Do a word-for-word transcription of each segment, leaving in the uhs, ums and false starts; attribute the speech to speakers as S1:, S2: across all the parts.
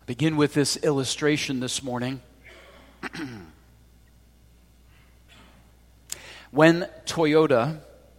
S1: Begin with this illustration this morning. When Toyota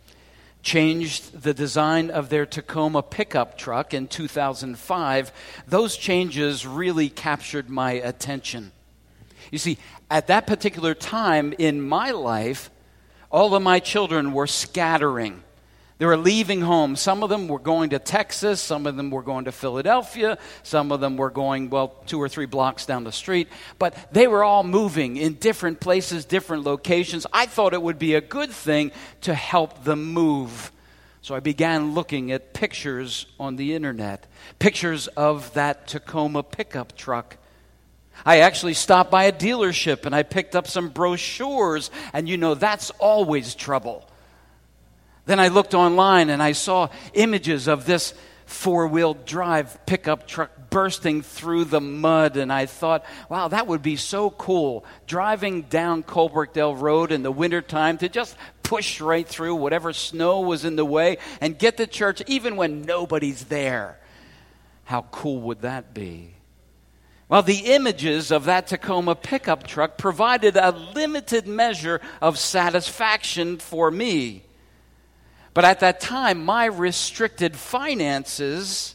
S1: changed the design of their Tacoma pickup truck in two thousand five, those changes really captured my attention. You see, at that particular time in my life, all of my children were scattering. They were leaving home. Some of them were going to Texas. Some of them were going to Philadelphia. Some of them were going, well, two or three blocks down the street. But they were all moving in different places, different locations. I thought it would be a good thing to help them move. So I began looking at pictures on the internet, pictures of that Tacoma pickup truck. I actually stopped by a dealership and I picked up some brochures. And you know, that's always trouble. Then I looked online and I saw images of this four-wheel drive pickup truck bursting through the mud. And I thought, wow, that would be so cool, driving down Colbrookdale Road in the wintertime to just push right through whatever snow was in the way and get to church even when nobody's there. How cool would that be? Well, the images of that Tacoma pickup truck provided a limited measure of satisfaction for me. But at that time, my restricted finances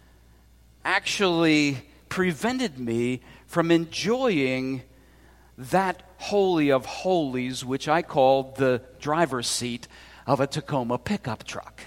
S1: actually prevented me from enjoying that holy of holies, which I called the driver's seat of a Tacoma pickup truck.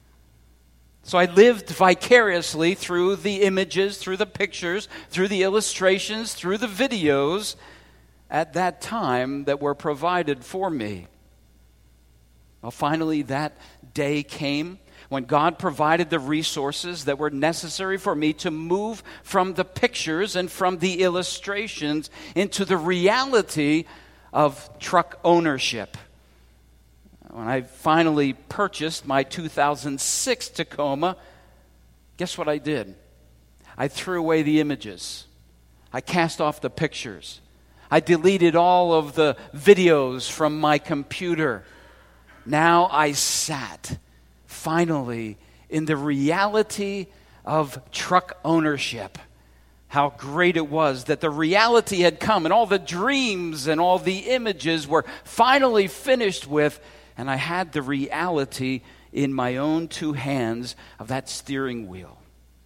S1: So I lived vicariously through the images, through the pictures, through the illustrations, through the videos at that time that were provided for me. Well, finally, that day came when God provided the resources that were necessary for me to move from the pictures and from the illustrations into the reality of truck ownership. When I finally purchased my two thousand six Tacoma, guess what I did? I threw away the images. I cast off the pictures. I deleted all of the videos from my computer. Now I sat, finally, in the reality of truck ownership. How great it was that the reality had come and all the dreams and all the images were finally finished with, and I had the reality in my own two hands of that steering wheel.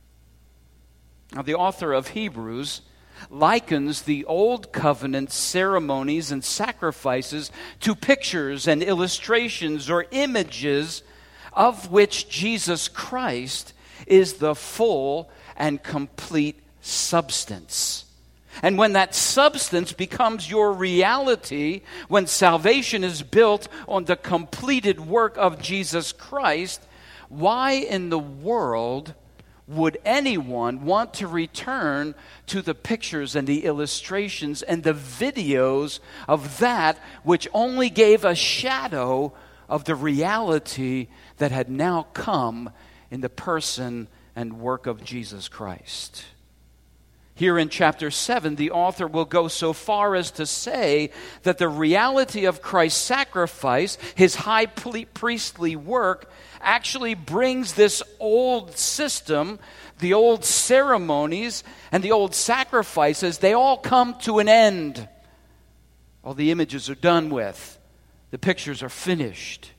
S1: Now, the author of Hebrews likens the old covenant ceremonies and sacrifices to pictures and illustrations or images of which Jesus Christ is the full and complete substance. And when that substance becomes your reality, when salvation is built on the completed work of Jesus Christ, why in the world would anyone want to return to the pictures and the illustrations and the videos of that which only gave a shadow of the reality that had now come in the person and work of Jesus Christ? Here in chapter seven, the author will go so far as to say that the reality of Christ's sacrifice, his high priestly work, actually brings this old system, the old ceremonies, and the old sacrifices, they all come to an end. All the images are done with. The pictures are finished.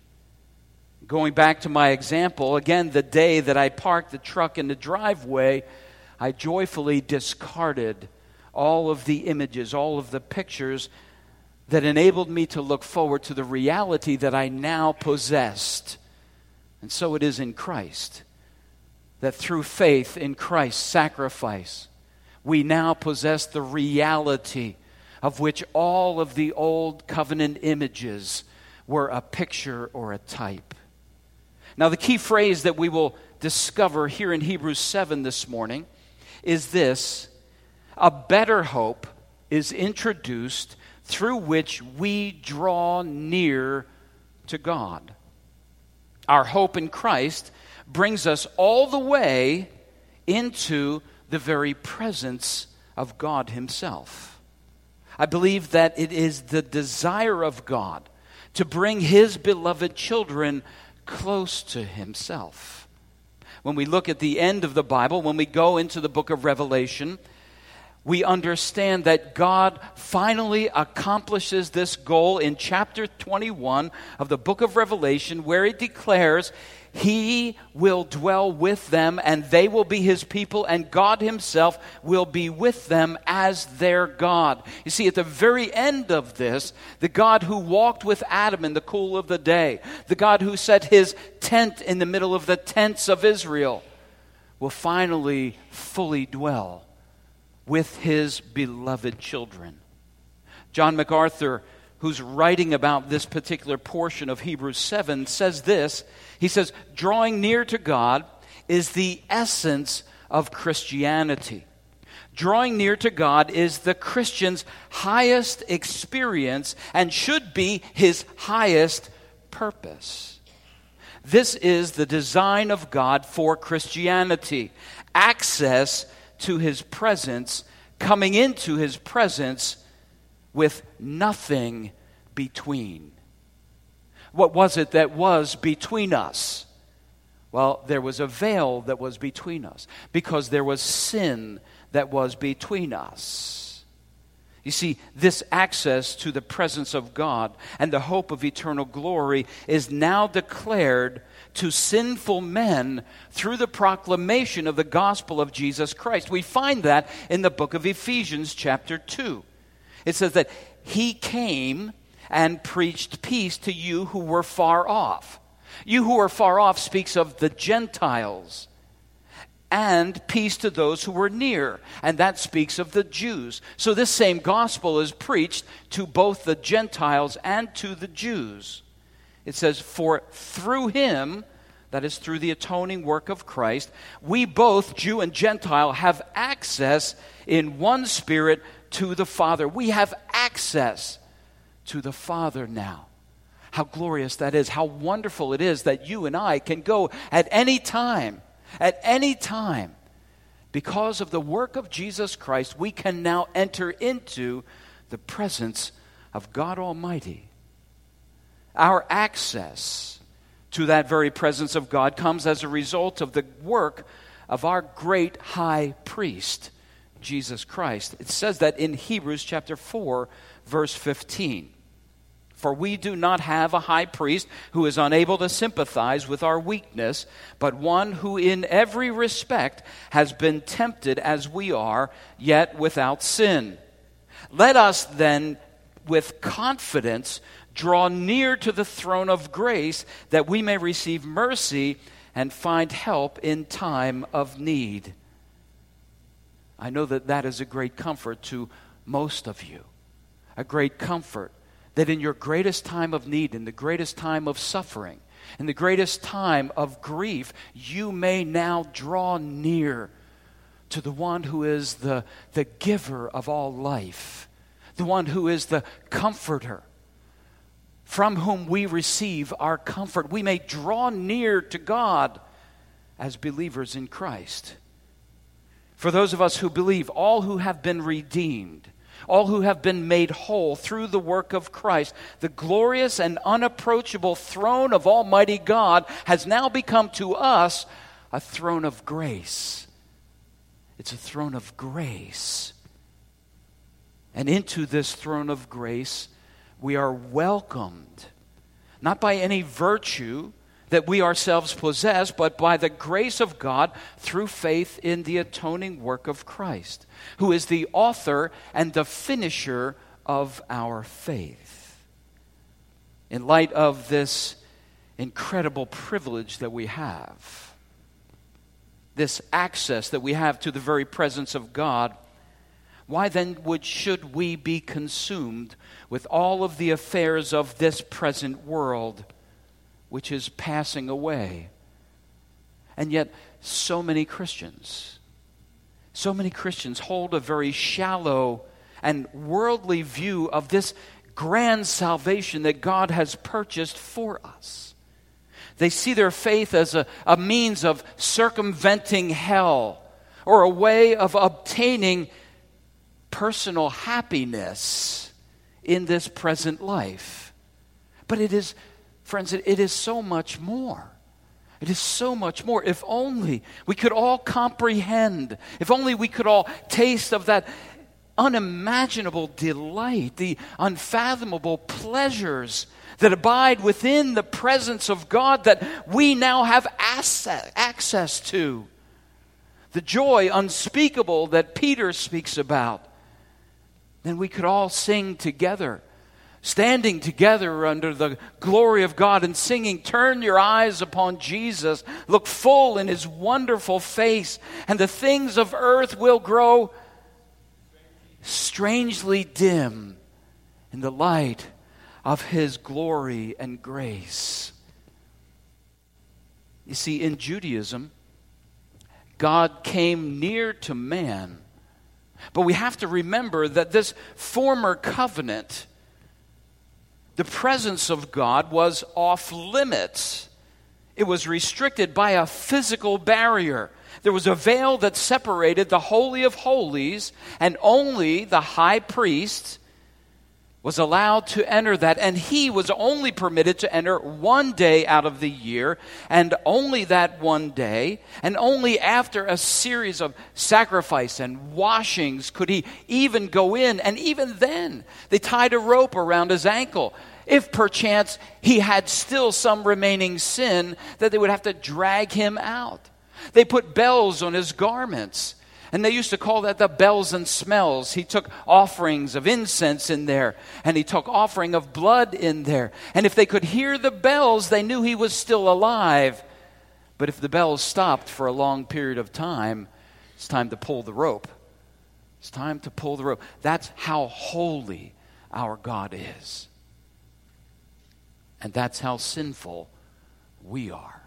S1: Going back to my example, again, the day that I parked the truck in the driveway, I joyfully discarded all of the images, all of the pictures that enabled me to look forward to the reality that I now possessed. And so it is in Christ, that through faith in Christ's sacrifice, we now possess the reality of which all of the old covenant images were a picture or a type. Now, the key phrase that we will discover here in Hebrews seven this morning is this: a better hope is introduced through which we draw near to God. Our hope in Christ brings us all the way into the very presence of God himself. I believe that it is the desire of God to bring his beloved children close to himself. When we look at the end of the Bible, when we go into the book of Revelation, we understand that God finally accomplishes this goal in chapter twenty-one of the book of Revelation, where it declares He will dwell with them and they will be His people, and God Himself will be with them as their God. You see, at the very end of this, the God who walked with Adam in the cool of the day, the God who set His tent in the middle of the tents of Israel, will finally fully dwell with His beloved children. John MacArthur, who's writing about this particular portion of Hebrews seven, says this. He says, drawing near to God is the essence of Christianity. Drawing near to God is the Christian's highest experience and should be his highest purpose. This is the design of God for Christianity. Access to His presence, coming into His presence with nothing between. What was it that was between us? Well, there was a veil that was between us because there was sin that was between us. You see, this access to the presence of God and the hope of eternal glory is now declared to sinful men through the proclamation of the gospel of Jesus Christ. We find that in the book of Ephesians chapter two. It says that He came and preached peace to you who were far off. You who are far off speaks of the Gentiles. And peace to those who were near. And that speaks of the Jews. So this same gospel is preached to both the Gentiles and to the Jews. It says, for through Him, that is through the atoning work of Christ, we both, Jew and Gentile, have access in one Spirit to the Father. We have access to the Father now. How glorious that is. How wonderful it is that you and I can go at any time, at any time. Because of the work of Jesus Christ, we can now enter into the presence of God Almighty. Our access to that very presence of God comes as a result of the work of our great high priest, Jesus Christ. It says that in Hebrews chapter four, verse fifteen. For we do not have a high priest who is unable to sympathize with our weakness, but one who in every respect has been tempted as we are, yet without sin. Let us then with confidence draw near to the throne of grace, that we may receive mercy and find help in time of need. I know that that is a great comfort to most of you. A great comfort that in your greatest time of need, in the greatest time of suffering, in the greatest time of grief, you may now draw near to the one who is the, the giver of all life, the one who is the comforter, from whom we receive our comfort. We may draw near to God as believers in Christ. For those of us who believe, all who have been redeemed, all who have been made whole through the work of Christ, the glorious and unapproachable throne of Almighty God has now become to us a throne of grace. It's a throne of grace. And into this throne of grace, we are welcomed, not by any virtue that we ourselves possess, but by the grace of God through faith in the atoning work of Christ, who is the author and the finisher of our faith. In light of this incredible privilege that we have, this access that we have to the very presence of God, why then would should we be consumed with all of the affairs of this present world, which is passing away? And yet, so many Christians, so many Christians hold a very shallow and worldly view of this grand salvation that God has purchased for us. They see their faith as a, a means of circumventing hell, or a way of obtaining personal happiness in this present life. But it is, friends, it is so much more. It is so much more. If only we could all comprehend, if only we could all taste of that unimaginable delight, the unfathomable pleasures that abide within the presence of God that we now have access to. The joy unspeakable that Peter speaks about. Then we could all sing together, standing together under the glory of God and singing, "Turn your eyes upon Jesus, look full in his wonderful face, and the things of earth will grow strangely dim in the light of his glory and grace." You see, in Judaism, God came near to man. But we have to remember that this former covenant, the presence of God was off limits. It was restricted by a physical barrier. There was a veil that separated the Holy of Holies, and only the high priest was allowed to enter that. And he was only permitted to enter one day out of the year, and only that one day, and only after a series of sacrifice and washings could he even go in. And even then, they tied a rope around his ankle. If perchance he had still some remaining sin, that they would have to drag him out. They put bells on his garments, and they used to call that the bells and smells. He took offerings of incense in there, and he took offering of blood in there. And if they could hear the bells, they knew he was still alive. But if the bells stopped for a long period of time, it's time to pull the rope. It's time to pull the rope. That's how holy our God is. And that's how sinful we are.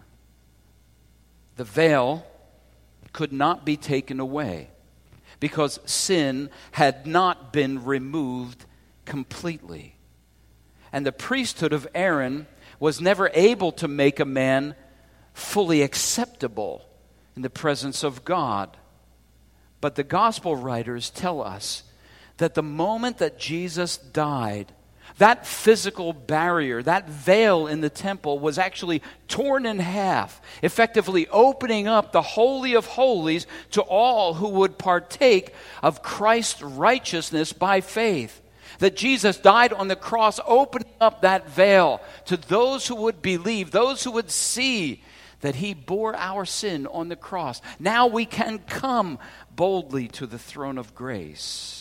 S1: The veil could not be taken away because sin had not been removed completely. And the priesthood of Aaron was never able to make a man fully acceptable in the presence of God. But the gospel writers tell us that the moment that Jesus died, that physical barrier, that veil in the temple was actually torn in half, effectively opening up the Holy of Holies to all who would partake of Christ's righteousness by faith. That Jesus died on the cross, opening up that veil to those who would believe, those who would see that he bore our sin on the cross. Now we can come boldly to the throne of grace.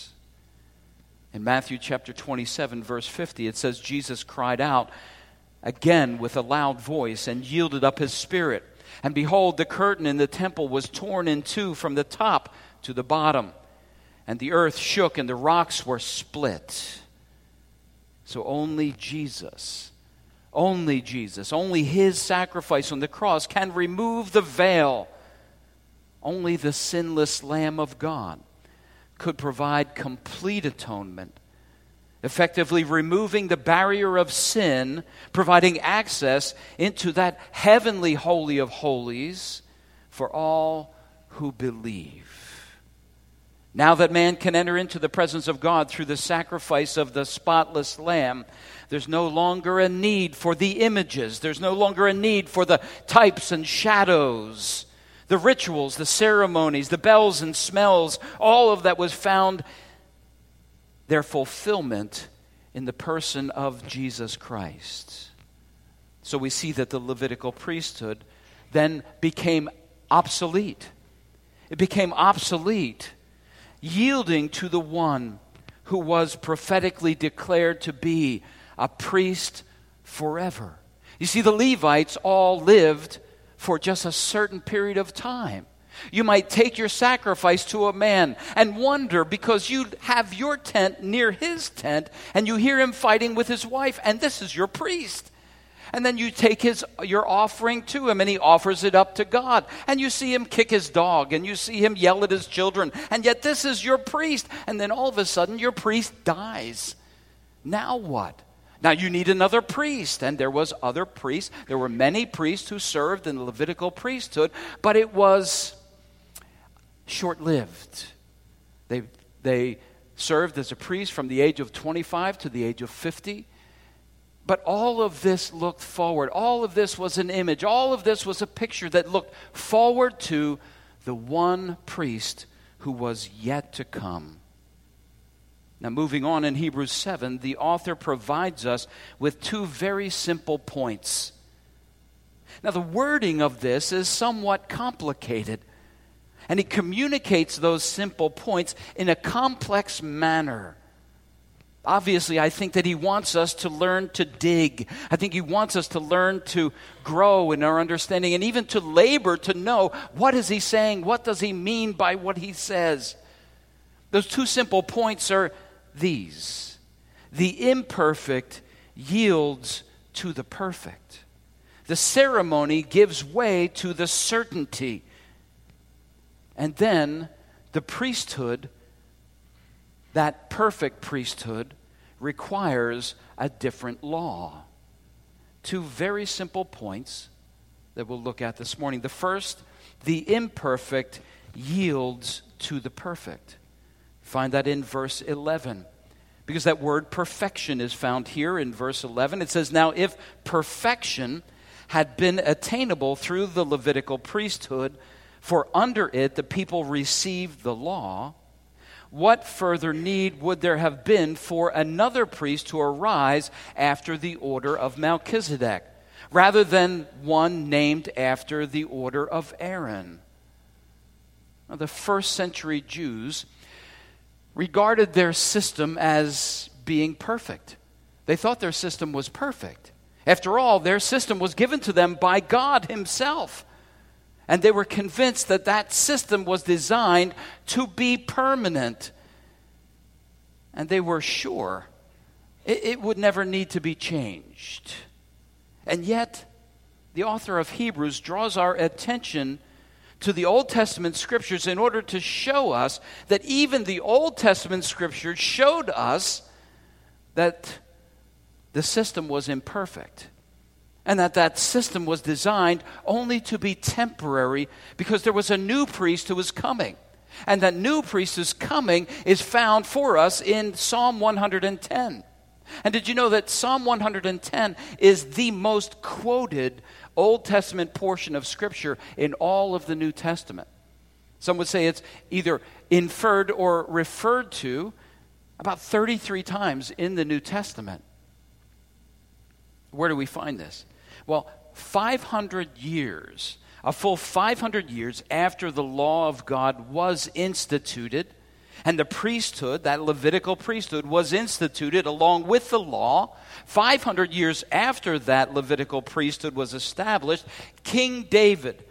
S1: In Matthew chapter twenty-seven, verse fifty, it says, Jesus cried out again with a loud voice and yielded up his spirit. And behold, the curtain in the temple was torn in two from the top to the bottom. And the earth shook and the rocks were split. So only Jesus, only Jesus, only his sacrifice on the cross can remove the veil. Only the sinless Lamb of God could provide complete atonement, effectively removing the barrier of sin, providing access into that heavenly Holy of Holies for all who believe. Now that man can enter into the presence of God through the sacrifice of the spotless Lamb, there's no longer a need for the images. There's no longer a need for the types and shadows, the rituals, the ceremonies, the bells and smells. All of that was found their fulfillment in the person of Jesus Christ. So we see that the Levitical priesthood then became obsolete. It became obsolete, yielding to the one who was prophetically declared to be a priest forever. You see, the Levites all lived for just a certain period of time. You might take your sacrifice to a man and wonder because you have your tent near his tent and you hear him fighting with his wife, and this is your priest. And then you take his your offering to him and he offers it up to God. And you see him kick his dog and you see him yell at his children. And yet this is your priest. And then all of a sudden your priest dies. Now what? Now you need another priest, and there was other priests. There were many priests who served in the Levitical priesthood, but it was short-lived. They, they served as a priest from the age of twenty-five to the age of fifty, But all of this looked forward. All of this was an image. All of this was a picture that looked forward to the one priest who was yet to come. Now, moving on in Hebrews seven, the author provides us with two very simple points. Now, the wording of this is somewhat complicated, and he communicates those simple points in a complex manner. Obviously, I think that he wants us to learn to dig. I think he wants us to learn to grow in our understanding and even to labor to know, what is he saying? What does he mean by what he says? Those two simple points are these. The imperfect yields to the perfect. The ceremony gives way to the certainty. And then the priesthood, that perfect priesthood, requires a different law. Two very simple points that we'll look at this morning. The first, the imperfect yields to the perfect. Find that in verse eleven. Because that word perfection is found here in verse eleven. It says, "Now if perfection had been attainable through the Levitical priesthood, for under it the people received the law, what further need would there have been for another priest to arise after the order of Melchizedek, rather than one named after the order of Aaron?" Now, the first century Jews regarded their system as being perfect. They thought their system was perfect. After all, their system was given to them by God himself. And they were convinced that that system was designed to be permanent. And they were sure it, it would never need to be changed. And yet, the author of Hebrews draws our attention to the Old Testament scriptures in order to show us that even the Old Testament scriptures showed us that the system was imperfect. And that that system was designed only to be temporary because there was a new priest who was coming. And that new priest who's coming is found for us in Psalm one hundred ten. And did you know that Psalm one hundred ten is the most quoted Old Testament portion of Scripture in all of the New Testament? Some would say it's either inferred or referred to about thirty-three times in the New Testament. Where do we find this? Well, five hundred years, a full five hundred years after the law of God was instituted, and the priesthood, that Levitical priesthood, was instituted along with the law, five hundred years after that Levitical priesthood was established, King David,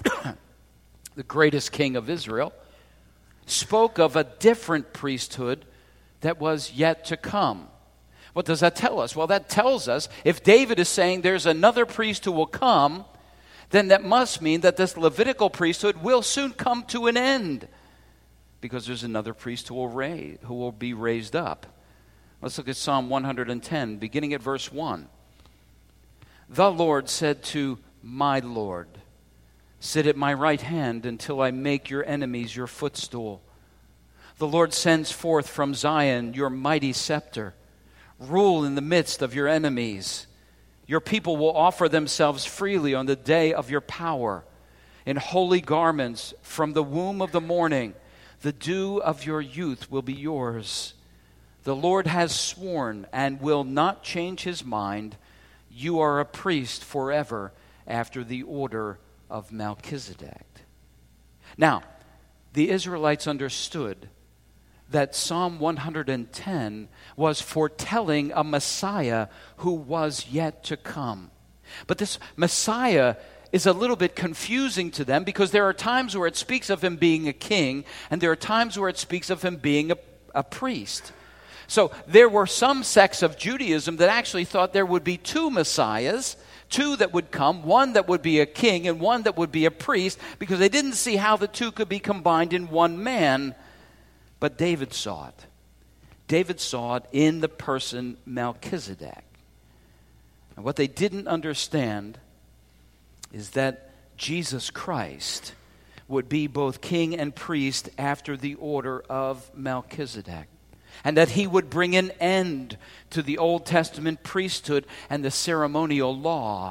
S1: the greatest king of Israel, spoke of a different priesthood that was yet to come. What does that tell us? Well, that tells us if David is saying there's another priest who will come, then that must mean that this Levitical priesthood will soon come to an end, because there's another priest who will raise, who will be raised up. Let's look at Psalm one hundred ten, beginning at verse one. "The Lord said to my Lord, sit at my right hand until I make your enemies your footstool. The Lord sends forth from Zion your mighty scepter. Rule in the midst of your enemies. Your people will offer themselves freely on the day of your power. In holy garments from the womb of the morning, the dew of your youth will be yours. The Lord has sworn and will not change his mind. You are a priest forever after the order of Melchizedek." Now, the Israelites understood that Psalm one hundred ten was foretelling a Messiah who was yet to come. But this Messiah is a little bit confusing to them because there are times where it speaks of him being a king, and there are times where it speaks of him being a, a priest. So there were some sects of Judaism that actually thought there would be two Messiahs, two that would come, one that would be a king and one that would be a priest, because they didn't see how the two could be combined in one man. But David saw it. David saw it in the person Melchizedek. And what they didn't understand is that Jesus Christ would be both king and priest after the order of Melchizedek. and that he would bring an end to the Old Testament priesthood and the ceremonial law.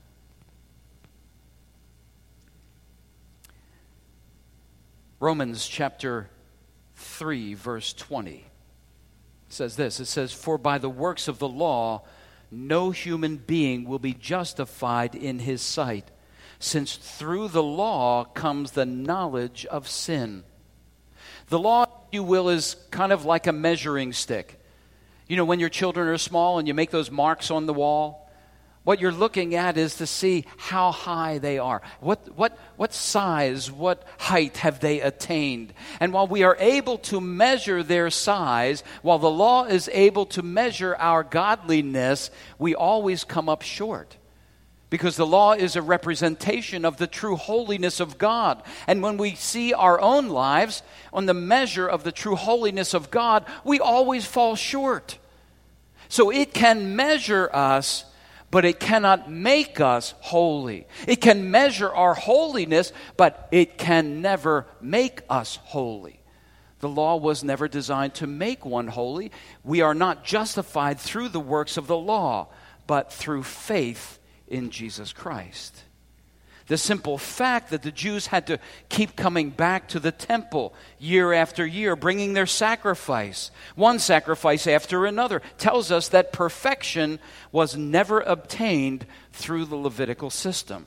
S1: Romans chapter three, verse twenty says this. It says, "For by the works of the law, no human being will be justified in his sight, since through the law comes the knowledge of sin." The law, if you will, is kind of like a measuring stick. You know, when your children are small and you make those marks on the wall, what you're looking at is to see how high they are. What, what, what size, what height have they attained? And while we are able to measure their size, while the law is able to measure our godliness, we always come up short. Because the law is a representation of the true holiness of God. And when we see our own lives on the measure of the true holiness of God, we always fall short. So it can measure us, but it cannot make us holy. It can measure our holiness, but it can never make us holy. The law was never designed to make one holy. We are not justified through the works of the law, but through faith in Jesus Christ. The simple fact that the Jews had to keep coming back to the temple year after year, bringing their sacrifice, one sacrifice after another, tells us that perfection was never obtained through the Levitical system.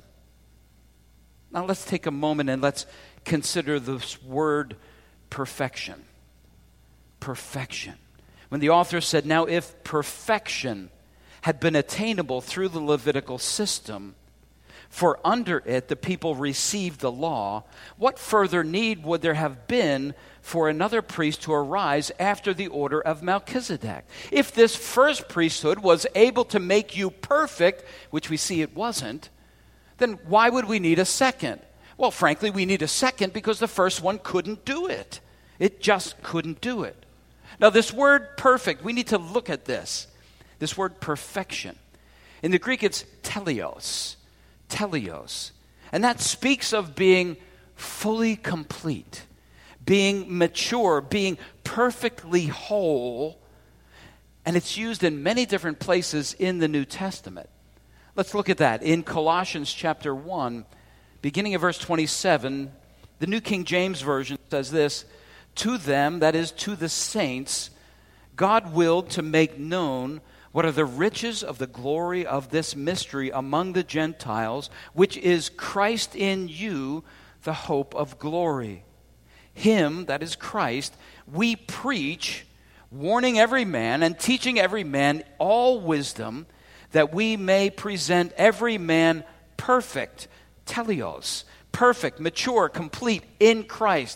S1: Now let's take a moment and let's consider this word perfection. Perfection. When the author said, "Now if perfection had been attainable through the Levitical system, for under it the people received the law, what further need would there have been for another priest to arise after the order of Melchizedek? If this first priesthood was able to make you perfect," which we see it wasn't, "then why would we need a second?" Well, frankly, we need a second because the first one couldn't do it. It just couldn't do it. Now, this word perfect, we need to look at this. This word perfection. In the Greek, it's teleos. Teleos. And that speaks of being fully complete, being mature, being perfectly whole. And it's used in many different places in the New Testament. Let's look at that. In Colossians chapter one, beginning of verse twenty-seven, the New King James Version says this, "To them," that is, to the saints, "God willed to make known what are the riches of the glory of this mystery among the Gentiles, which is Christ in you, the hope of glory. Him," that is Christ, "we preach, warning every man and teaching every man all wisdom, that we may present every man perfect," teleos, perfect, mature, complete in Christ.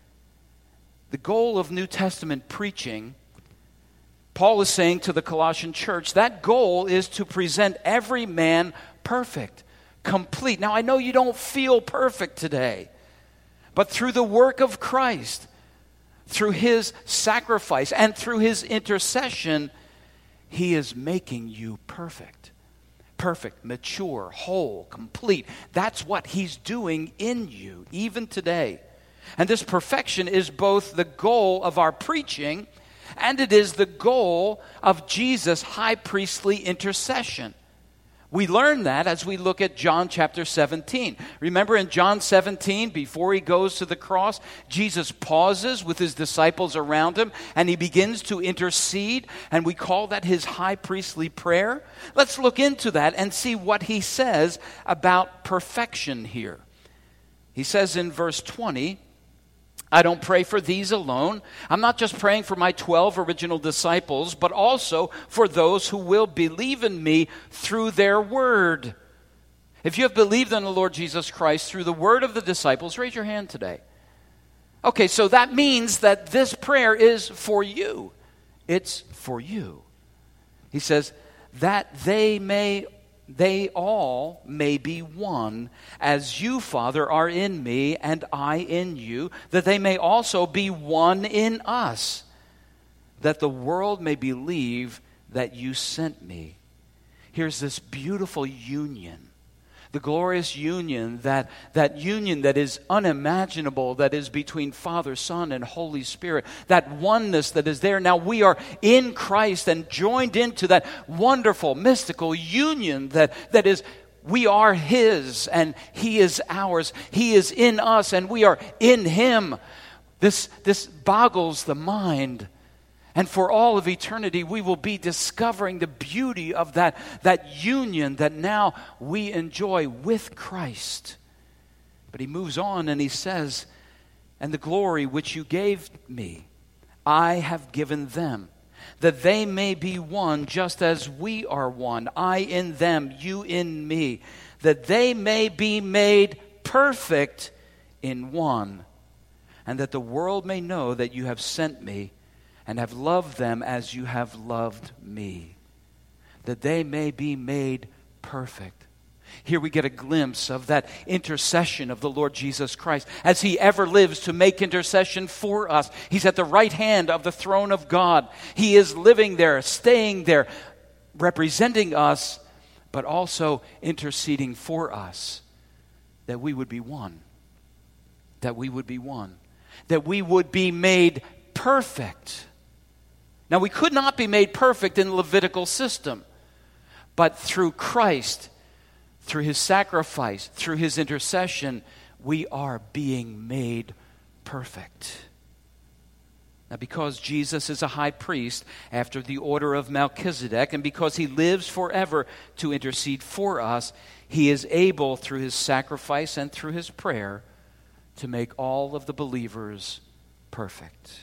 S1: The goal of New Testament preaching, Paul is saying to the Colossian church, that goal is to present every man perfect, complete. Now, I know you don't feel perfect today, but through the work of Christ, through his sacrifice and through his intercession, he is making you perfect. Perfect, mature, whole, complete. That's what he's doing in you, even today. And this perfection is both the goal of our preaching, and it is the goal of Jesus' high priestly intercession. We learn that as we look at John chapter seventeen. Remember in John seventeen, before he goes to the cross, Jesus pauses with his disciples around him and he begins to intercede, and we call that his high priestly prayer. Let's look into that and see what he says about perfection here. He says in verse twenty, "I don't pray for these alone. I'm not just praying for my twelve original disciples, but also for those who will believe in me through their word." If you have believed in the Lord Jesus Christ through the word of the disciples, raise your hand today. Okay, so that means that this prayer is for you. It's for you. He says, "that they may they all may be one, as you, Father, are in me and I in you, that they may also be one in us, that the world may believe that you sent me." Here's this beautiful union. the glorious union, that, that union that is unimaginable, that is between Father, Son, and Holy Spirit, that oneness that is there. Now we are in Christ and joined into that wonderful, mystical union that, that is, we are His and He is ours. He is in us and we are in Him. This, this boggles the mind. And for all of eternity, we will be discovering the beauty of that, that union that now we enjoy with Christ. But he moves on and he says, and the glory which you gave me, I have given them, that they may be one just as we are one, I in them, you in me, that they may be made perfect in one, and that the world may know that you have sent me, and have loved them as you have loved me, that they may be made perfect. Here we get a glimpse of that intercession of the Lord Jesus Christ as He ever lives to make intercession for us. He's at the right hand of the throne of God. He is living there, staying there, representing us, but also interceding for us, that we would be one, that we would be one, that we would be made perfect. Now, we could not be made perfect in the Levitical system, but through Christ, through His sacrifice, through His intercession, we are being made perfect. Now, because Jesus is a high priest after the order of Melchizedek, and because He lives forever to intercede for us, He is able, through His sacrifice and through His prayer, to make all of the believers perfect.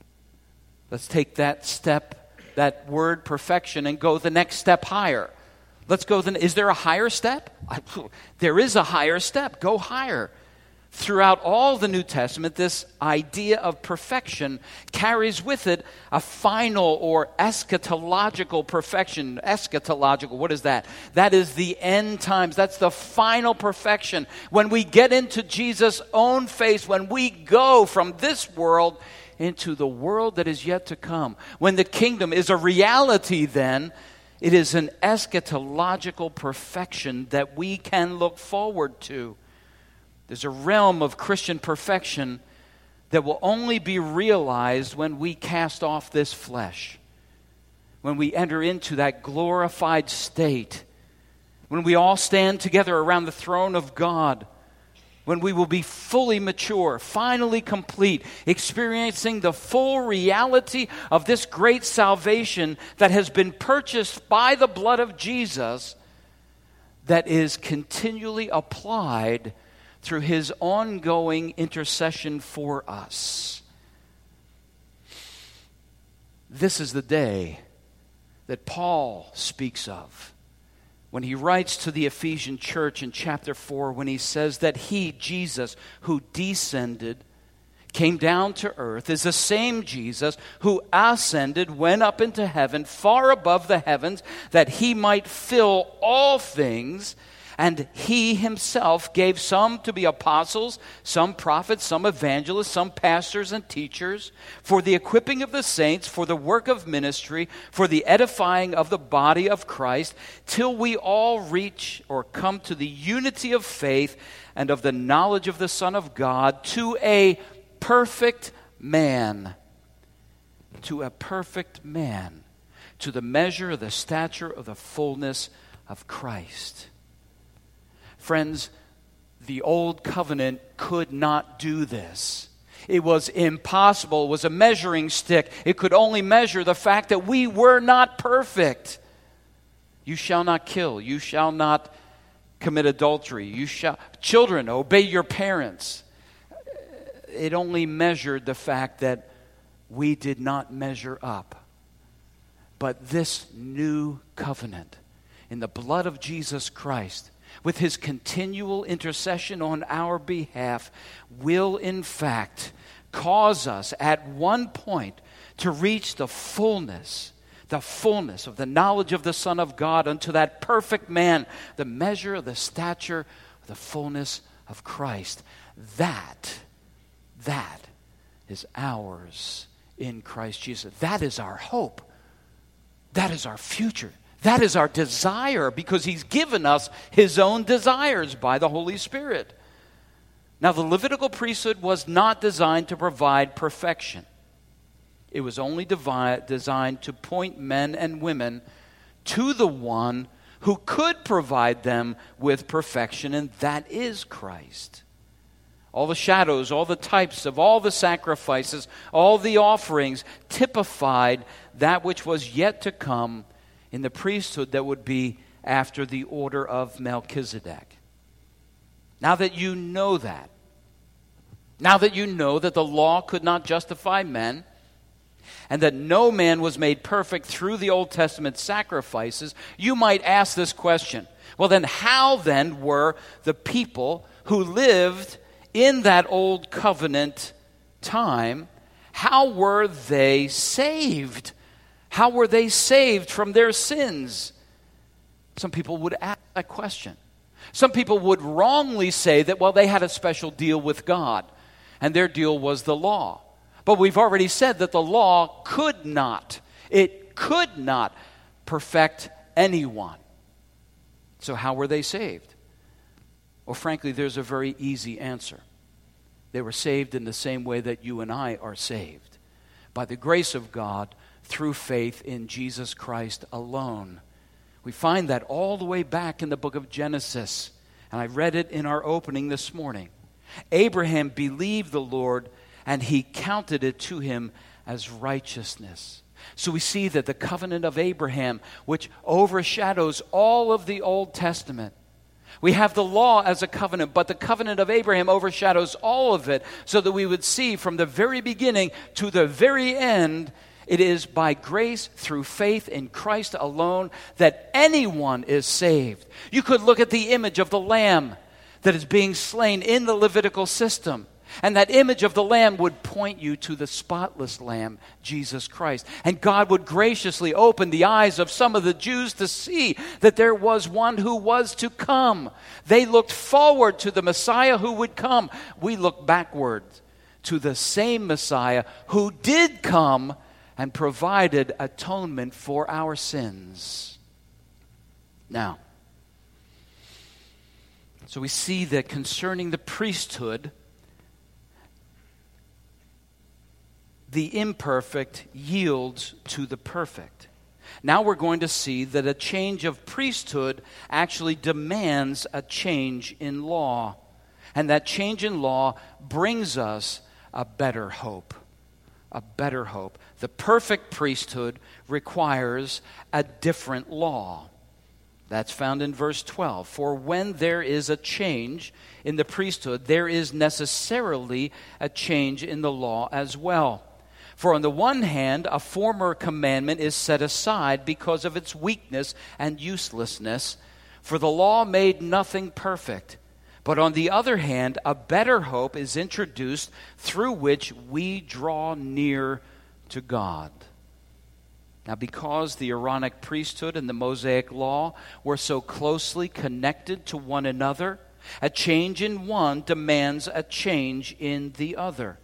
S1: Let's take that step, that word perfection, and go the next step higher. Let's go, the, is there a higher step? There is a higher step. Go higher. Throughout all the New Testament, this idea of perfection carries with it a final or eschatological perfection. Eschatological, what is that? That is the end times. That's the final perfection. When we get into Jesus' own face, when we go from this world into the world that is yet to come. When the kingdom is a reality, then it is an eschatological perfection that we can look forward to. There's a realm of Christian perfection that will only be realized when we cast off this flesh, when we enter into that glorified state, when we all stand together around the throne of God, when we will be fully mature, finally complete, experiencing the full reality of this great salvation that has been purchased by the blood of Jesus, that is continually applied through His ongoing intercession for us. This is the day that Paul speaks of when he writes to the Ephesian church in chapter four, when he says that He, Jesus, who descended, came down to earth, is the same Jesus who ascended, went up into heaven, far above the heavens, that He might fill all things. And He Himself gave some to be apostles, some prophets, some evangelists, some pastors and teachers, for the equipping of the saints, for the work of ministry, for the edifying of the body of Christ, till we all reach or come to the unity of faith and of the knowledge of the Son of God, to a perfect man, to a perfect man, to the measure of the stature of the fullness of Christ. Friends, the old covenant could not do this. It was impossible. It was a measuring stick. It could only measure the fact that we were not perfect. You shall not kill. You shall not commit adultery. You shall, children, obey your parents. It only measured the fact that we did not measure up. But this new covenant in the blood of Jesus Christ, with His continual intercession on our behalf, will in fact cause us at one point to reach the fullness, the fullness of the knowledge of the Son of God, unto that perfect man, the measure of the stature of the fullness of Christ. That, that is ours in Christ Jesus. That is our hope. That is our future. That is our desire because he's given us his own desires by the Holy Spirit. Now, the Levitical priesthood was not designed to provide perfection. It was only devi- designed to point men and women to the one who could provide them with perfection, and that is Christ. All the shadows, all the types of all the sacrifices, all the offerings typified that which was yet to come in the priesthood that would be after the order of Melchizedek. Now that you know that, now that you know that the law could not justify men, and that no man was made perfect through the Old Testament sacrifices, you might ask this question. Well, then how then were the people who lived in that old covenant time, how were they saved? How were they saved from their sins? Some people would ask that question. Some people would wrongly say that, well, they had a special deal with God, and their deal was the law. But we've already said that the law could not, it could not perfect anyone. So how were they saved? Well, frankly, there's a very easy answer. They were saved in the same way that you and I are saved, by the grace of God through faith in Jesus Christ alone. We find that all the way back in the book of Genesis, and I read it in our opening this morning. Abraham believed the Lord, and he counted it to him as righteousness. So we see that the covenant of Abraham, which overshadows all of the Old Testament, we have the law as a covenant, but the covenant of Abraham overshadows all of it, so that we would see from the very beginning to the very end, it is by grace through faith in Christ alone that anyone is saved. You could look at the image of the lamb that is being slain in the Levitical system, and that image of the lamb would point you to the spotless lamb, Jesus Christ. And God would graciously open the eyes of some of the Jews to see that there was one who was to come. They looked forward to the Messiah who would come. We look backward to the same Messiah who did come and provided atonement for our sins. Now, so we see that concerning the priesthood, the imperfect yields to the perfect. Now we're going to see that a change of priesthood actually demands a change in law. And that change in law brings us a better hope. A better hope. The perfect priesthood requires a different law. That's found in verse twelve. For when there is a change in the priesthood, there is necessarily a change in the law as well. For on the one hand, a former commandment is set aside because of its weakness and uselessness, for the law made nothing perfect. But on the other hand, a better hope is introduced through which we draw near to God. Now, because the Aaronic priesthood and the Mosaic law were so closely connected to one another, a change in one demands a change in the other.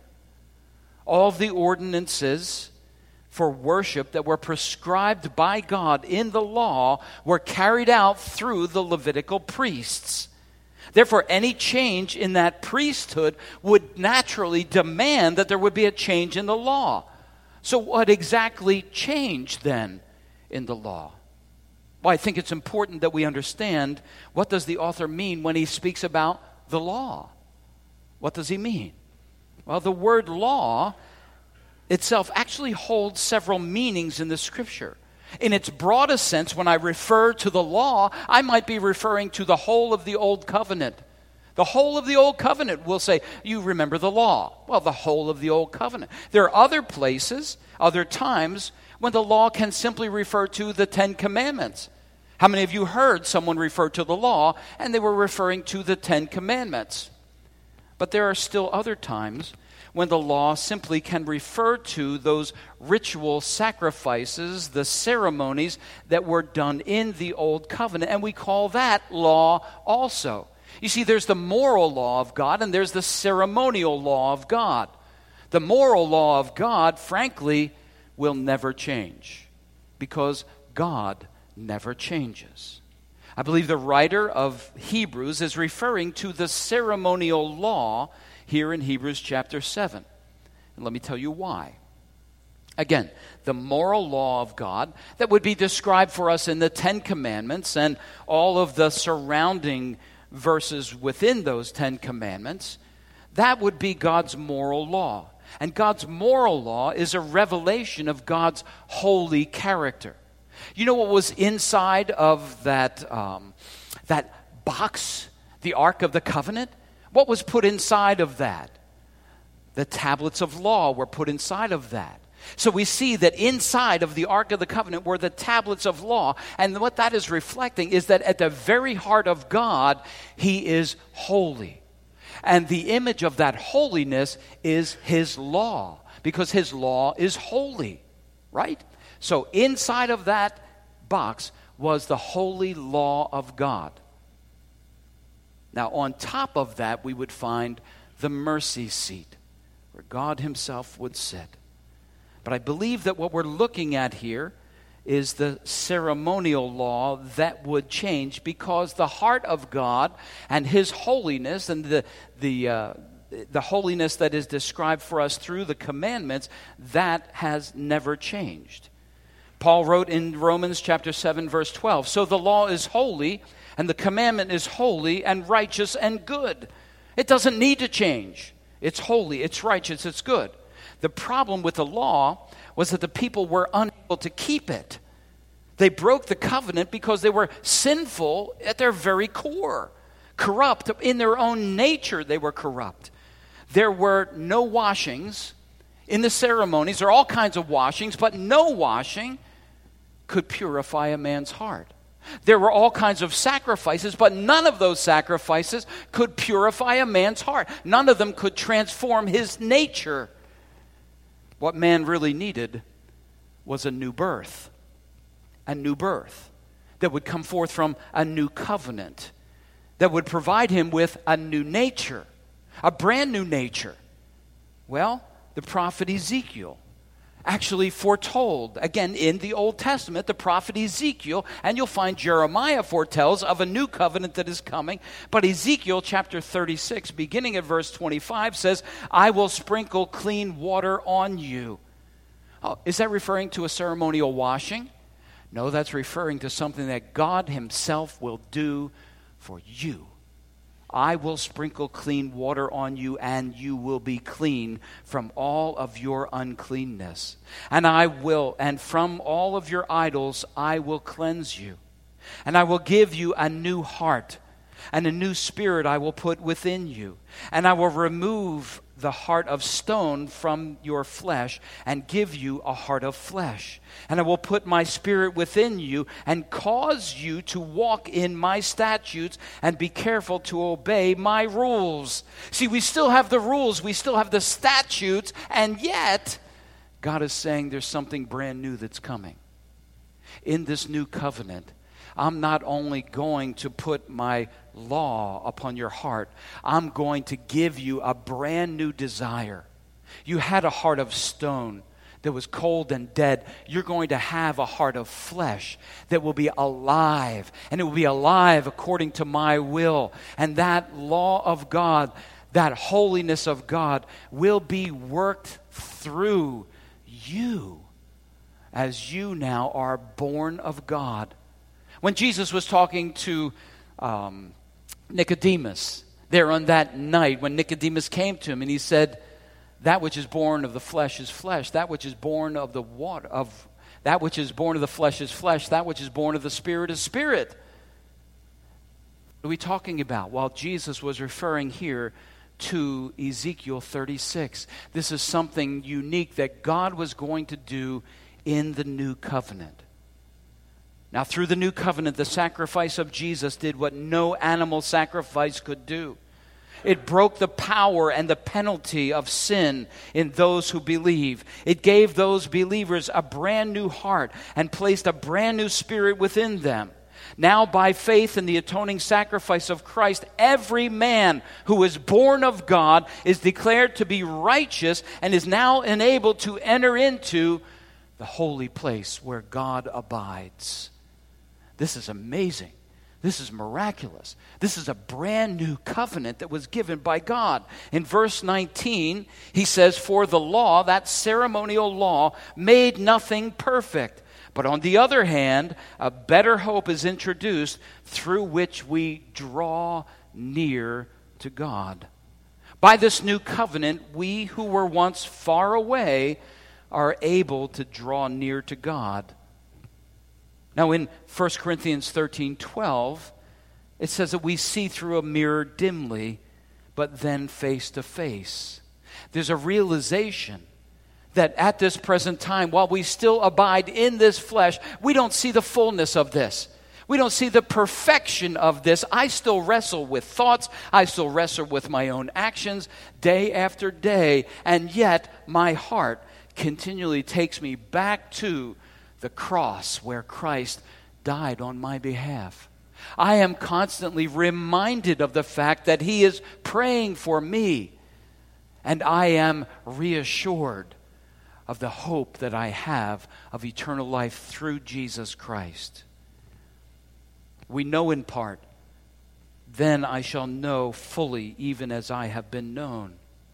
S1: All the ordinances for worship that were prescribed by God in the law were carried out through the Levitical priests. Therefore, any change in that priesthood would naturally demand that there would be a change in the law. So what exactly changed then in the law? Well, I think it's important that we understand, what does the author mean when he speaks about the law? What does he mean? Well, the word law itself actually holds several meanings in the Scripture. In its broadest sense, when I refer to the law, I might be referring to the whole of the Old Covenant. The whole of the Old Covenant will say, you remember the law. Well, the whole of the Old Covenant. There are other places, other times, when the law can simply refer to the Ten Commandments. How many of you heard someone refer to the law and they were referring to the Ten Commandments? But there are still other times when the law simply can refer to those ritual sacrifices, the ceremonies that were done in the Old Covenant, and we call that law also. You see, there's the moral law of God and there's the ceremonial law of God. The moral law of God, frankly, will never change because God never changes. I believe the writer of Hebrews is referring to the ceremonial law here in Hebrews chapter seven. And let me tell you why. Again, the moral law of God that would be described for us in the Ten Commandments and all of the surrounding verses within those Ten Commandments, that would be God's moral law. And God's moral law is a revelation of God's holy character. You know what was inside of that, um, that box, the Ark of the Covenant? What was put inside of that? The tablets of law were put inside of that. So we see that inside of the Ark of the Covenant were the tablets of law. And what that is reflecting is that at the very heart of God, He is holy. And the image of that holiness is His law, because His law is holy, right? So inside of that box was the holy law of God. Now on top of that, we would find the mercy seat, where God Himself would sit. But I believe that what we're looking at here is the ceremonial law that would change, because the heart of God and His holiness and the the uh, the holiness that is described for us through the commandments, that has never changed. Paul wrote in Romans chapter seven verse twelve, "So the law is holy and the commandment is holy and righteous and good." It doesn't need to change. It's holy, it's righteous, it's good. The problem with the law was that the people were unable to keep it. They broke the covenant because they were sinful at their very core. Corrupt in their own nature, they were corrupt. There were no washings in the ceremonies. There are all kinds of washings, but no washing could purify a man's heart. There were all kinds of sacrifices, but none of those sacrifices could purify a man's heart. None of them could transform his nature. What man really needed was a new birth. A new birth that would come forth from a new covenant, that would provide him with a new nature, a brand new nature. Well, the prophet Ezekiel actually foretold, again in the Old Testament, the prophet Ezekiel, and you'll find Jeremiah foretells of a new covenant that is coming. But Ezekiel chapter thirty-six, beginning at verse twenty-five, says, "I will sprinkle clean water on you." Oh, is that referring to a ceremonial washing? No, that's referring to something that God Himself will do for you. "I will sprinkle clean water on you, and you will be clean from all of your uncleanness. And I will, and from all of your idols I will cleanse you. And I will give you a new heart, and a new spirit I will put within you. And I will remove the heart of stone from your flesh and give you a heart of flesh. And I will put my spirit within you and cause you to walk in my statutes and be careful to obey my rules." See, we still have the rules, we still have the statutes, and yet God is saying there's something brand new that's coming. In this new covenant, I'm not only going to put my law upon your heart, I'm going to give you a brand new desire. You had a heart of stone that was cold and dead. You're going to have a heart of flesh that will be alive, and it will be alive according to my will. And that law of God, that holiness of God, will be worked through you as you now are born of God. When Jesus was talking to um, Nicodemus, there on that night when Nicodemus came to him and he said, "That which is born of the flesh is flesh. That which is born of the water of that which is born of the flesh is flesh. That which is born of the spirit is spirit." What are we talking about? Well, Jesus was referring here to Ezekiel thirty-six. This is something unique that God was going to do in the new covenant. Now, through the new covenant, the sacrifice of Jesus did what no animal sacrifice could do. It broke the power and the penalty of sin in those who believe. It gave those believers a brand new heart and placed a brand new spirit within them. Now, by faith in the atoning sacrifice of Christ, every man who is born of God is declared to be righteous and is now enabled to enter into the holy place where God abides. This is amazing. This is miraculous. This is a brand new covenant that was given by God. In verse nineteen, he says, "For the law," that ceremonial law, "made nothing perfect. But on the other hand, a better hope is introduced through which we draw near to God." By this new covenant, we who were once far away are able to draw near to God. Now in First Corinthians thirteen twelve, it says that we see through a mirror dimly, but then face to face. There's a realization that at this present time, while we still abide in this flesh, we don't see the fullness of this. We don't see the perfection of this. I still wrestle with thoughts. I still wrestle with my own actions day after day. And yet, my heart continually takes me back to the cross where Christ died on my behalf. I am constantly reminded of the fact that He is praying for me. And I am reassured of the hope that I have of eternal life through Jesus Christ. We know in part, then I shall know fully, even as I have been known.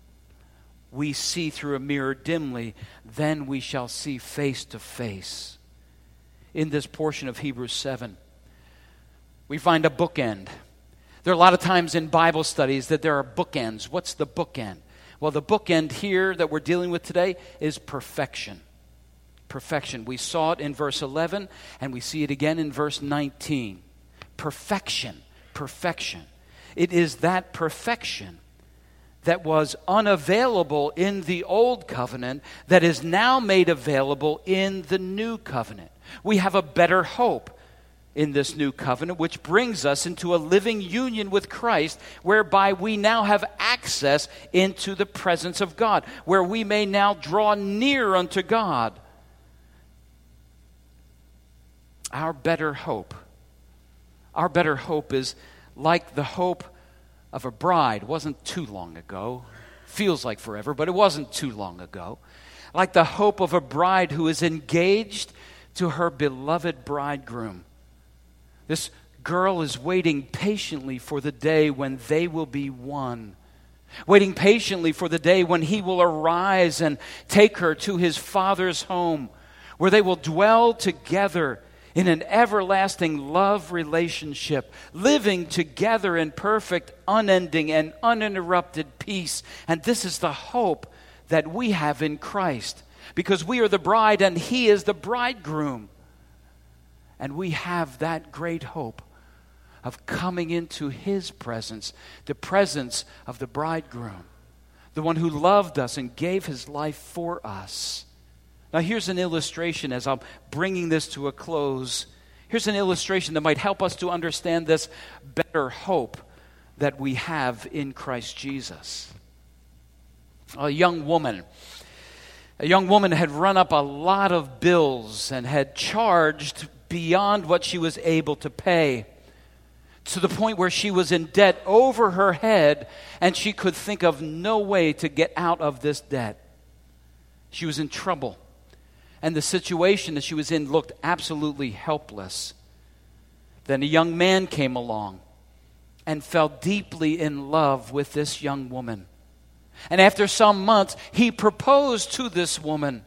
S1: We see through a mirror dimly, then we shall see face to face. In this portion of Hebrews seven, we find a bookend. There are a lot of times in Bible studies that there are bookends. What's the bookend? Well, the bookend here that we're dealing with today is perfection. Perfection. We saw it in verse eleven, and we see it again in verse nineteen. Perfection. Perfection. It is that perfection that was unavailable in the old covenant that is now made available in the new covenant. We have a better hope in this new covenant, which brings us into a living union with Christ, whereby we now have access into the presence of God, where we may now draw near unto God. Our better hope, our better hope is like the hope of a bride. It wasn't too long ago. Feels like forever, but it wasn't too long ago. Like the hope of a bride who is engaged to her beloved bridegroom. This girl is waiting patiently for the day when they will be one. Waiting patiently for the day when he will arise and take her to his Father's home, where they will dwell together in an everlasting love relationship, living together in perfect, unending, and uninterrupted peace. And this is the hope that we have in Christ, because we are the bride and He is the bridegroom. And we have that great hope of coming into His presence, the presence of the bridegroom, the one who loved us and gave His life for us. Now here's an illustration as I'm bringing this to a close. Here's an illustration that might help us to understand this better hope that we have in Christ Jesus. A young woman, a young woman had run up a lot of bills and had charged beyond what she was able to pay, to the point where she was in debt over her head and she could think of no way to get out of this debt. She was in trouble. And the situation that she was in looked absolutely helpless. Then a young man came along and fell deeply in love with this young woman. And after some months, he proposed to this woman.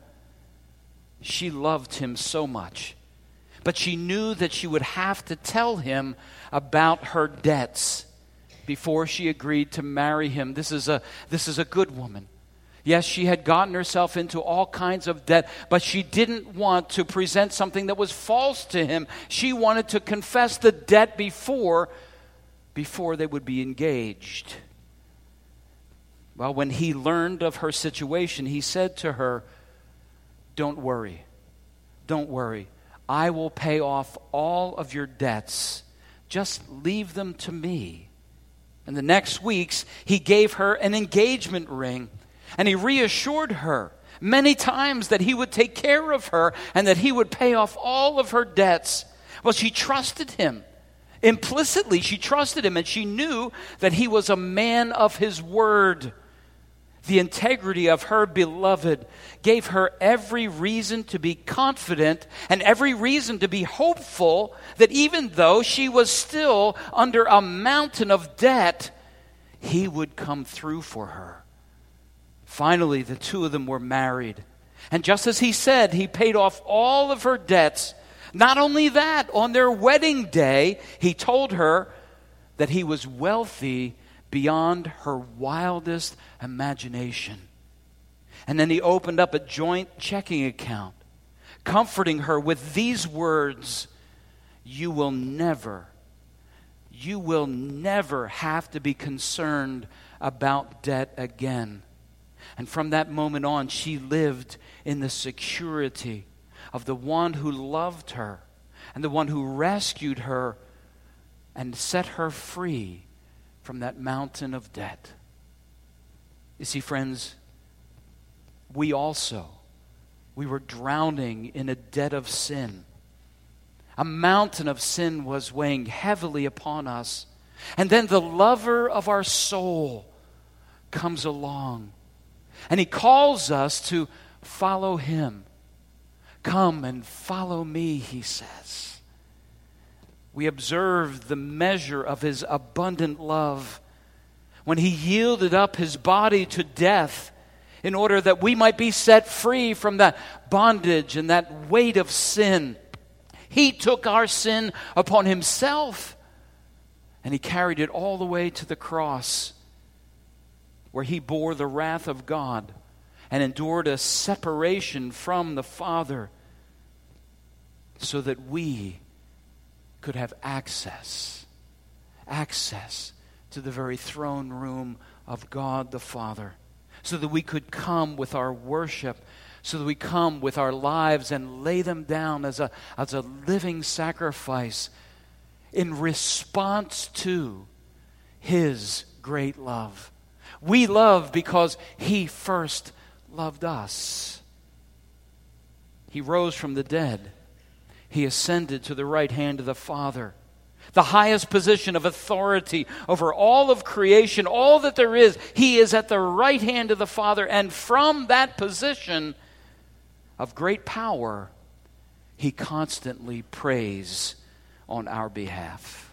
S1: She loved him so much, but she knew that she would have to tell him about her debts before she agreed to marry him. This is a, this is a good woman. Yes, she had gotten herself into all kinds of debt, but she didn't want to present something that was false to him. She wanted to confess the debt before, before they would be engaged. Well, when he learned of her situation, he said to her, "Don't worry, don't worry. I will pay off all of your debts. Just leave them to me." And the next weeks, he gave her an engagement ring. And he reassured her many times that he would take care of her and that he would pay off all of her debts. Well, she trusted him. Implicitly, she trusted him, and she knew that he was a man of his word. the integrity of her beloved gave her every reason to be confident and every reason to be hopeful that even though she was still under a mountain of debt, he would come through for her. Finally, the two of them were married. And just as he said, he paid off all of her debts. Not only that, on their wedding day, he told her that he was wealthy beyond her wildest imagination. And then he opened up a joint checking account, comforting her with these words, "You will never, you will never have to be concerned about debt again." And from that moment on, she lived in the security of the one who loved her and the one who rescued her and set her free from that mountain of debt. You see, friends, we also, we were drowning in a debt of sin. A mountain of sin was weighing heavily upon us. And then the lover of our soul comes along. And he calls us to follow him. Come and follow me, he says. We observe the measure of his abundant love when he yielded up his body to death in order that we might be set free from that bondage and that weight of sin. He took our sin upon himself and he carried it all the way to the cross, where he bore the wrath of God and endured a separation from the Father so that we could have access, access to the very throne room of God the Father, so that we could come with our worship, so that we come with our lives and lay them down as a, as a living sacrifice in response to his great love. We love because he first loved us. He rose from the dead. He ascended to the right hand of the Father, the highest position of authority over all of creation, all that there is. He is at the right hand of the Father, and from that position of great power, he constantly prays on our behalf.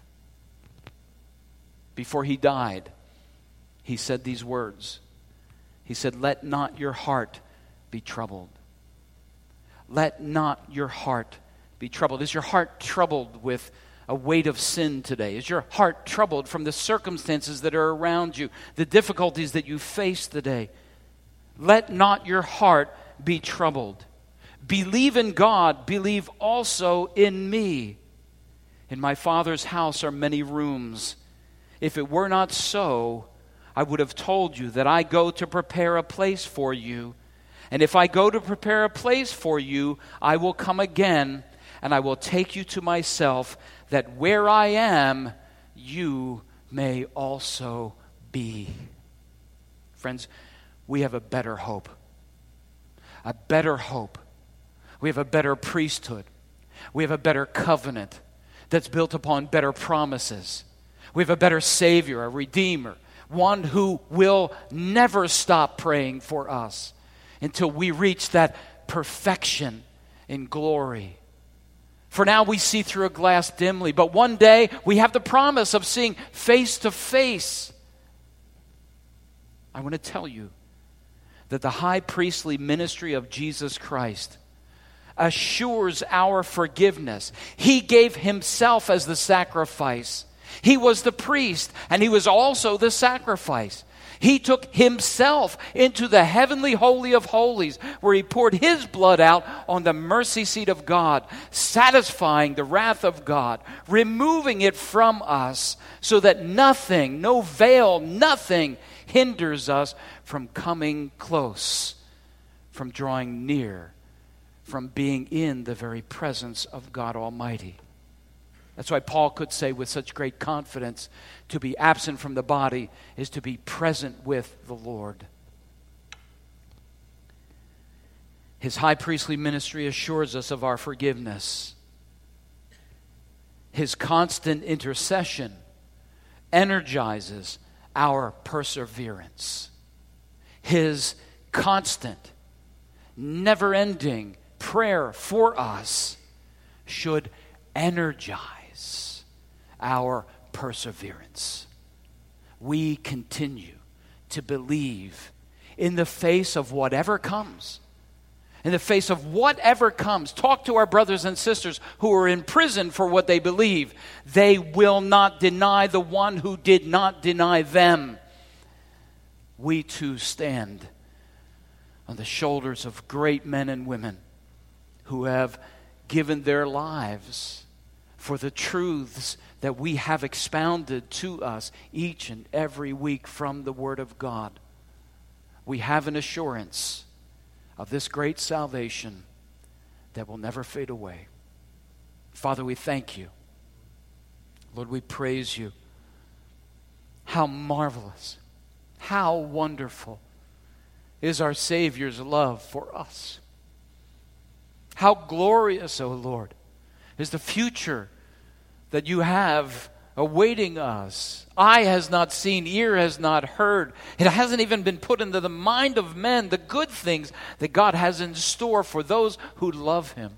S1: Before he died, he said these words. He said, "Let not your heart be troubled." Let not your heart be troubled. Is your heart troubled with a weight of sin today? Is your heart troubled from the circumstances that are around you, the difficulties that you face today? Let not your heart be troubled. Believe in God, believe also in me. In my Father's house are many rooms. If it were not so, I would have told you that I go to prepare a place for you. And if I go to prepare a place for you, I will come again, and I will take you to myself, that where I am, you may also be. Friends, we have a better hope. A better hope. We have a better priesthood. We have a better covenant that's built upon better promises. We have a better Savior, a Redeemer, one who will never stop praying for us until we reach that perfection in glory. For now we see through a glass dimly, but one day we have the promise of seeing face to face. I want to tell you that the high priestly ministry of Jesus Christ assures our forgiveness. He gave himself as the sacrifice. He was the priest, and he was also the sacrifice. He took himself into the heavenly holy of holies, where he poured his blood out on the mercy seat of God, satisfying the wrath of God, removing it from us, so that nothing, no veil, nothing hinders us from coming close, from drawing near, from being in the very presence of God Almighty. That's why Paul could say with such great confidence, to be absent from the body is to be present with the Lord. His high priestly ministry assures us of our forgiveness. His constant intercession energizes our perseverance. His constant, never-ending prayer for us should energize our perseverance. We continue to believe in the face of whatever comes. In the face of whatever comes. Talk to our brothers and sisters who are in prison for what they believe. They will not deny the one who did not deny them. We too stand on the shoulders of great men and women who have given their lives for the truths that we have expounded to us each and every week from the Word of God. We have an assurance of this great salvation that will never fade away. Father, we thank you. Lord, we praise you. How marvelous, how wonderful is our Savior's love for us. How glorious, O Lord, is the future that you have awaiting us. Eye has not seen, ear has not heard. It hasn't even been put into the mind of men, the good things that God has in store for those who love Him.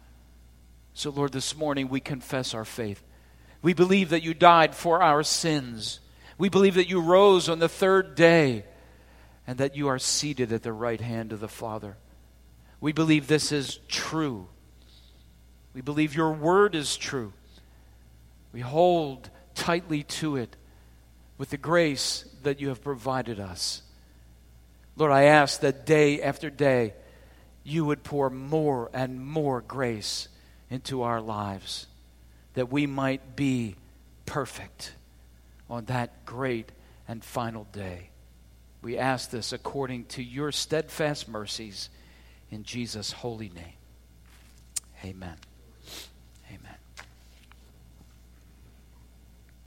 S1: So, Lord, this morning we confess our faith. We believe that you died for our sins. We believe that you rose on the third day and that you are seated at the right hand of the Father. We believe this is true. We believe your word is true. We hold tightly to it with the grace that you have provided us. Lord, I ask that day after day you would pour more and more grace into our lives, that we might be perfect on that great and final day. We ask this according to your steadfast mercies in Jesus' holy name. Amen.